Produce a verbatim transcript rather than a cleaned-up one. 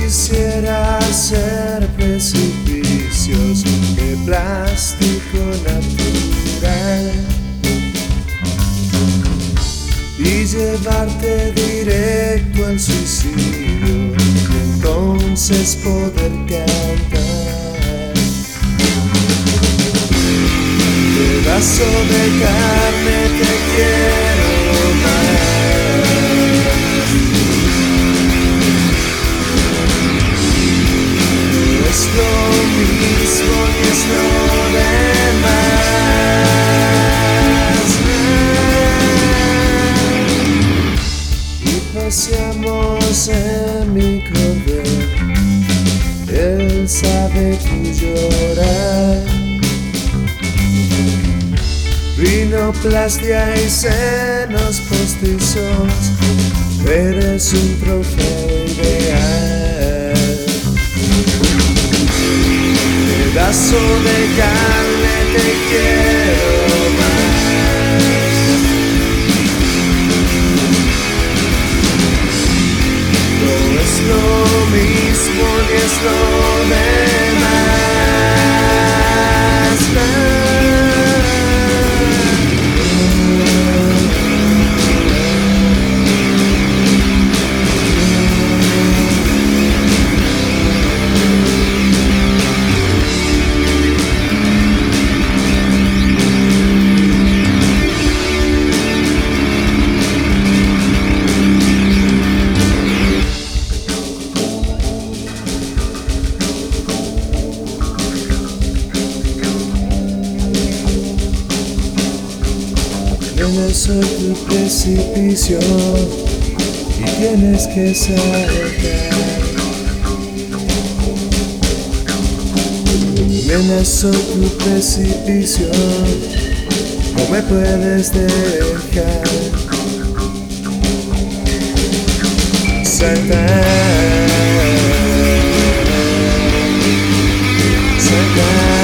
quisiera hacer precipicios de plástico natural y llevarte directo al suicidio, y entonces poder cantar. Pedazo de carne, te quiero más. No es lo mismo ni es lo demás. Y paseamos en mi corder, él sabe tu llorar. Rinoplastia y senos postizos, eres un trofeo ideal. Pedazo de carne, te quiero más. No es lo mismo ni es lo demás. Nena, soy tu precipicio y tienes que saltar. Nena, soy tu precipicio, no me puedes dejar. Saltar, saltar.